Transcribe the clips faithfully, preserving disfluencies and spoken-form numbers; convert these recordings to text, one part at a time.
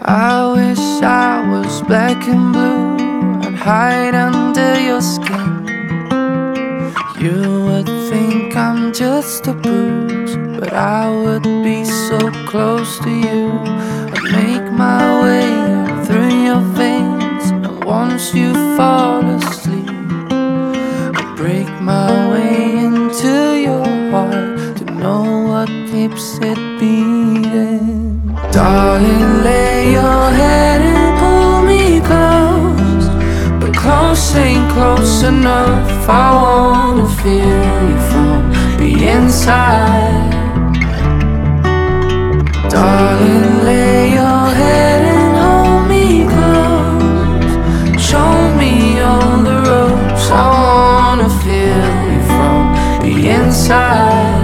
I wish I was black and blue. I'd hide under your skin. You would think I'm just a bruise, but I would be so close to you. I'd make my way through your veins, and once you fall asleep, I'd break my way into your heart to know what keeps it beating. Darling, lay your head and pull me close, but close ain't close enough. I wanna feel you from the inside. Darling, lay your head and hold me close. Show me all the ropes. I wanna feel you from the inside.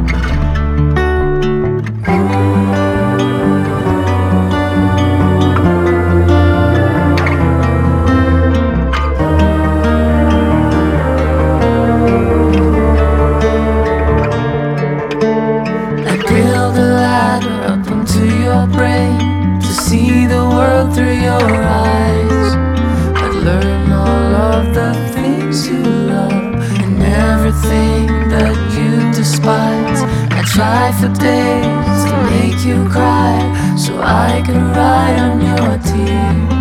Brain to see the world through your eyes. I'd learn all of the things you love and everything that you despise. I try for days to make you cry so I can ride on your tears.